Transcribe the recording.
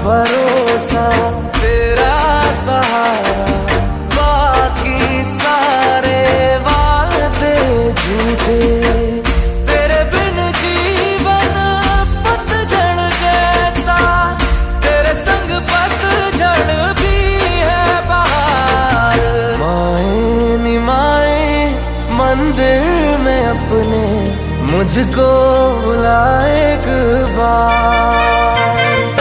भरोसा, तेरा सहारा, बाकी सारे वादे झूठे। तेरे बिन जीवन पतझड़ जैसा, तेरे संग पतझड़ भी है बहार। माए नी माए मंदिर में अपने मुझको बुला एक बार।